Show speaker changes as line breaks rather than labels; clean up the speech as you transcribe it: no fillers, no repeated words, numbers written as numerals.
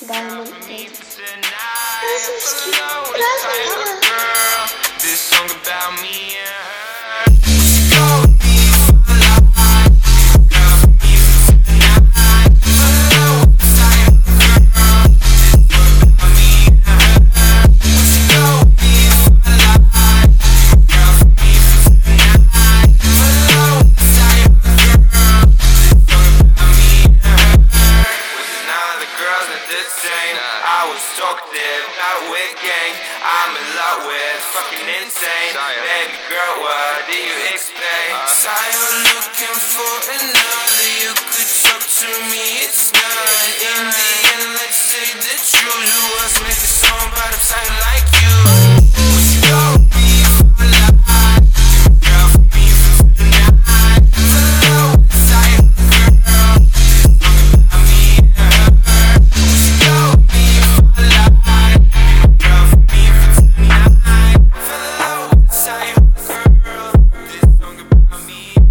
Diamond Egg. This is cute.
This song about me and I was talkative, not a wig gang. I'm in love with fucking insane. Baby girl, what do you expect? You're looking for another. You could talk to me, it's not. In the end, let's say the truth. Who else make a song about a sign like you? Would you go be for life? Girl, for me for tonight. Hello, side girl. About me and her. Would you go be for life? Girl, for me for tonight. Hello, side girl. This song about me.